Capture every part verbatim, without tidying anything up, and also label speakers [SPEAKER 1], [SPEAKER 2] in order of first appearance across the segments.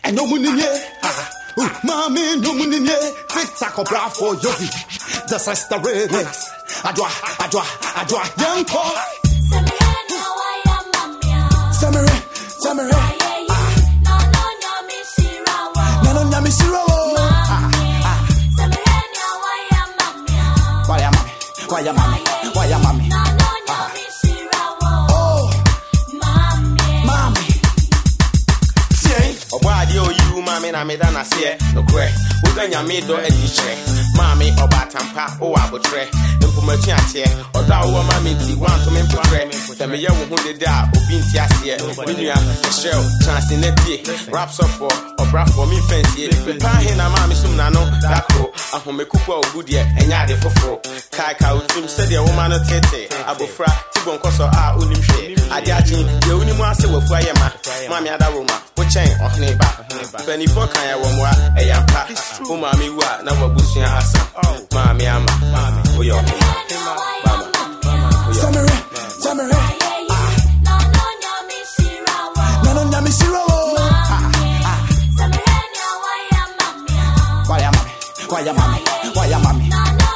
[SPEAKER 1] And no money, mommy, no money, TikTok or bra for Yogi. The sister remix. Adwa, adwa, adwa, young call. Samere, Samere. No, no, no, Shiro. Why am I? Why am I? Why am I? Oh, mommy.
[SPEAKER 2] Oh, why do you, mommy? I made an assay. No cray. We're going to make door a teacher. Mommy, or Batampa, or Abutre. Information here, or thou, mammy, want to make portray. The mayor who did that, or Bintia here. When you have a shell, chance in it, wraps up for, or bra for me fancy. Pahin, a mammy, soon I know that crow. I home a cook or good year, and yard for four. Kaika, Tim said, a woman of Tete, Abufra, Tibon Cosso, our unim shade. I judging, the only one say with Fire, Mammy Adaruma, which ain't on neighbor. Penny Boka, I want a young pap, who mammy wa, now bushing us. Mammy, I'm for your
[SPEAKER 1] Samere, Samere. No, no, no, Shiro. Why am I? Why am I? Why am I?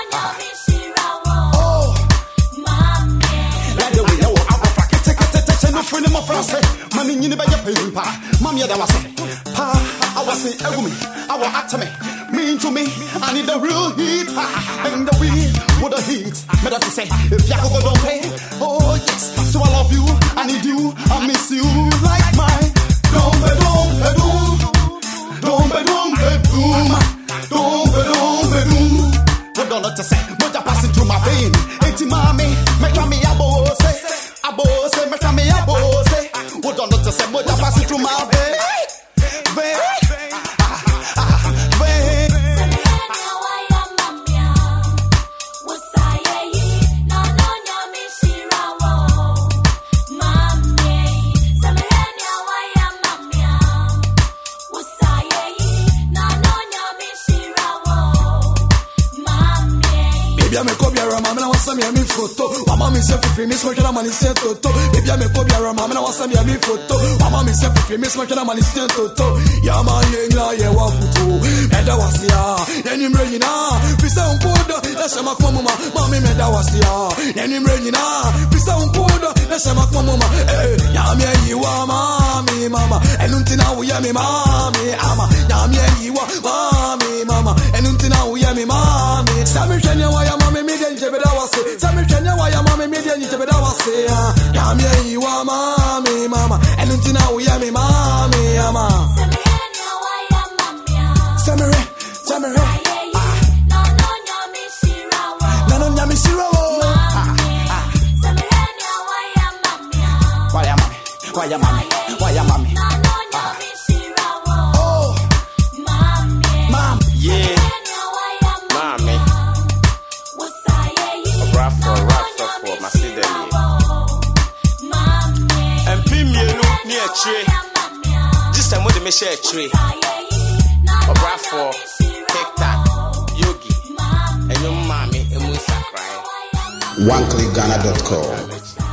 [SPEAKER 1] Oh, like the way you are, I can take a touch and friend of my friends. Money in the bag of paper. Mammy, I was saying, Pa, I was saying, a woman, I will act to me. Mean to me, I need the real heat. And the weed with the heat. But I say, if Yakobo don't pay, oh yes. So I love you, I need you, I miss you like mine. Don't be, don't be, don't don't be, don't be, doom. Don't be, don't be, doom. What don't to say, but I pass it through my vein. Ain't mommy, make me a boss, a boss, make me a boss. What don't to say, but I pass it through my vein. Vein. Baby, I'm a copy of Mamma, I want some yummy photo. Mamma, me self free, Miss Macana, money sent to. Baby, I'm a copy of Mamma, I want some yummy photo. Mamma, me self free, Miss Macana, money sent to. Yama, Yanga, Yawa, Futu, and I was here. Then you bring it out. Pisa un podo, that's a macmama. Mammy, and I was here. Then you bring it out. Pisa un podo, that's a macmama. Yamia, you are mommy, mama. And until we are me, mommy, ama. Yamia, you are mommy, mama. And until we are me, mommy. Sammy, Kenya, why am Mammy Media Jebedawase, Sammy Kenya, why am Mammy Media Jebedawase? Yamia, you are mommy, mama, and until now we are me, mommy, ama. Samere, Samere, no, no, no, Shiro. Why am I? Why am I? Why am I? Oh, mom,
[SPEAKER 2] yeah. For rap for my city. And Pimmy near a tree. Just a mother may share a tree. A rap for TikTok, Yogi, and your mommy, and Musa crying.
[SPEAKER 3] one click ghana dot com